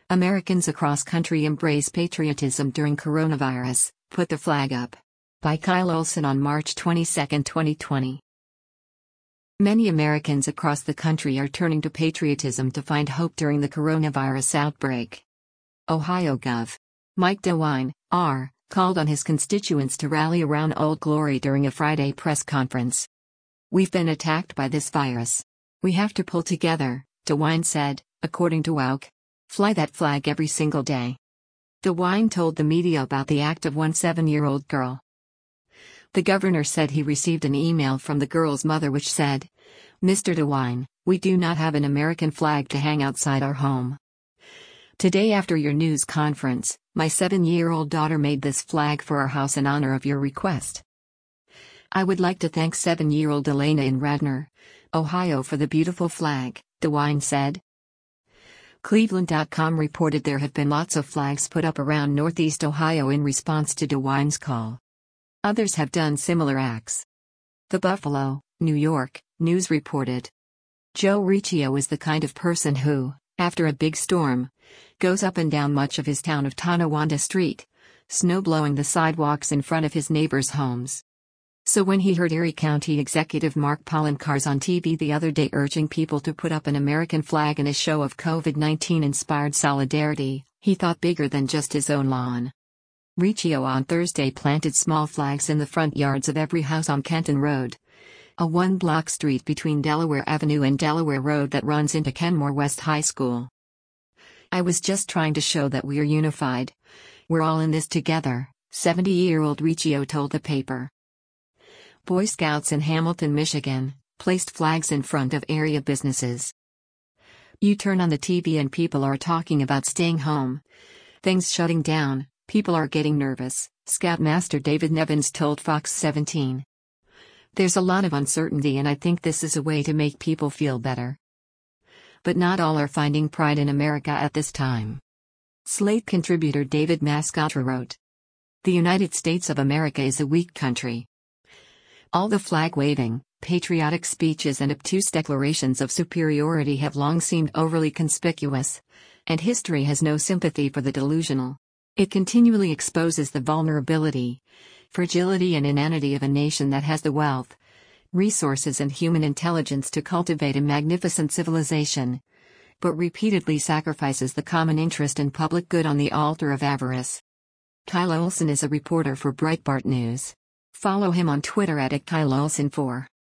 Americans across country embrace patriotism during coronavirus. Put the flag up. By Kyle Olson on March 22, 2020. Many Americans across the country are turning to patriotism to find hope during the coronavirus outbreak. Ohio Gov. Mike DeWine, R., called on his constituents to rally around Old Glory during a Friday press conference. "We've been attacked by this virus. We have to pull together," DeWine said, according to WOWC. "Fly that flag every single day." DeWine told the media about the act of one 7-year-old girl. The governor said he received an email from the girl's mother which said, "Mr. DeWine, we do not have an American flag to hang outside our home. Today after your news conference, my 7-year-old daughter made this flag for our house in honor of your request. I would like to thank 7-year-old Elena in Radnor, Ohio for the beautiful flag," DeWine said. Cleveland.com reported there have been lots of flags put up around Northeast Ohio in response to DeWine's call. Others have done similar acts. The Buffalo, New York, News reported. Joe Riccio is the kind of person who, after a big storm, goes up and down much of his town of Tonawanda Street, snow blowing the sidewalks in front of his neighbors' homes. So when he heard Erie County Executive Mark Poloncarz on TV the other day urging people to put up an American flag in a show of COVID-19 inspired solidarity, he thought bigger than just his own lawn. Riccio on Thursday planted small flags in the front yards of every house on Kenton Road, a one-block street between Delaware Avenue and Delaware Road that runs into Kenmore West High School. "I was just trying to show that we're unified. We're all in this together," 70-year-old Riccio told the paper. Boy Scouts in Hamilton, Michigan, placed flags in front of area businesses. "You turn on the TV and people are talking about staying home. Things shutting down. People are getting nervous," Scoutmaster David Nevins told Fox 17. "There's a lot of uncertainty and I think this is a way to make people feel better. But not all are finding pride in America at this time." Slate contributor David Mascotra wrote. "The United States of America is a weak country. All the flag-waving, patriotic speeches and obtuse declarations of superiority have long seemed overly conspicuous, and history has no sympathy for the delusional. It continually exposes the vulnerability, fragility and inanity of a nation that has the wealth, resources and human intelligence to cultivate a magnificent civilization, but repeatedly sacrifices the common interest and public good on the altar of avarice." Kyle Olson is a reporter for Breitbart News. Follow him on Twitter at @KyleOlson4.